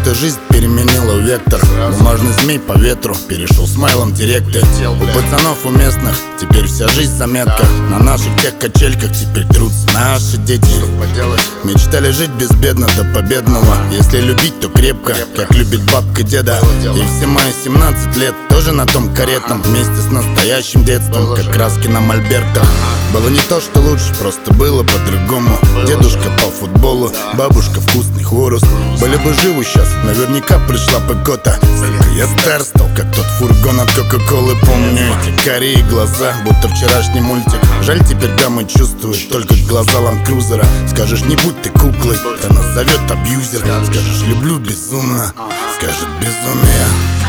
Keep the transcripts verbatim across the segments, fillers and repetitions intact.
будто жизнь переменила вектор. Бумажный змей по ветру перешел смайлом директы. У пацанов у местных теперь вся жизнь заметка. На наших тех качельках теперь трутся наши дети. Мечтали жить безбедно до победного. Если любить, то крепко, как любит бабка деда. И все мои семнадцать лет тоже на том каретном, вместе с настоящим детством, как краски на мольбертах. Было не то, что лучше, просто было по-другому. Дедушка по футболу, бабушка вкусный хворост. Были бы живы сейчас, наверняка пришла бы гота. Сколько я стар стал, как тот фургон от кока-колы. Помню эти карие глаза, будто вчерашний мультик. Жаль, теперь дамы чувствуют только глаза ландкрузера. Скажешь, не будь ты куклой, да назовет абьюзер. Скажешь, люблю безумно, скажет безумие.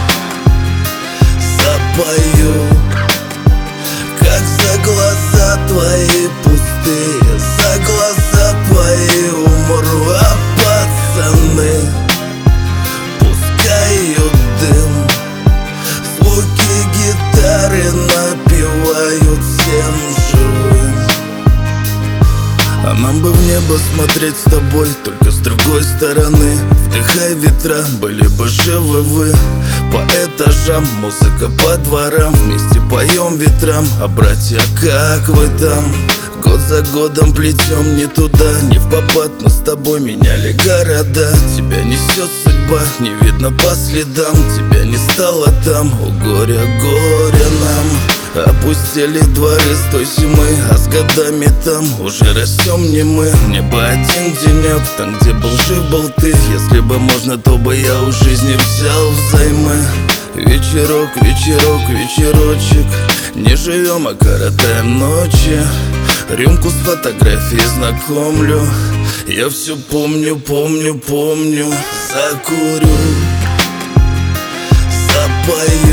Запою, как за глаза твои пустые, за глаза твои умру, а пацаны пускают дым. Звуки гитары напевают всем живым. А нам бы в небо смотреть с тобой, только с другой стороны. Вдыхай ветра, были бы живы вы. По этажам, музыка по дворам, вместе поем ветрам. А братья, как вы там? Год за годом плетем не туда, не в попад, но с тобой меняли города. Тебя несет судьба, не видно по следам. Тебя не стало там, о горе, горе нам. Опустили дворы с той зимы, а с годами там уже растем не мы. Мне бы один денек, там где был жив был ты. Если бы можно, то бы я у жизни взял взаймы. Вечерок, вечерок, вечерочек, не живем, а коротаем ночи. Рюмку с фотографией знакомлю. Я все помню, помню, помню. Закурю, запою,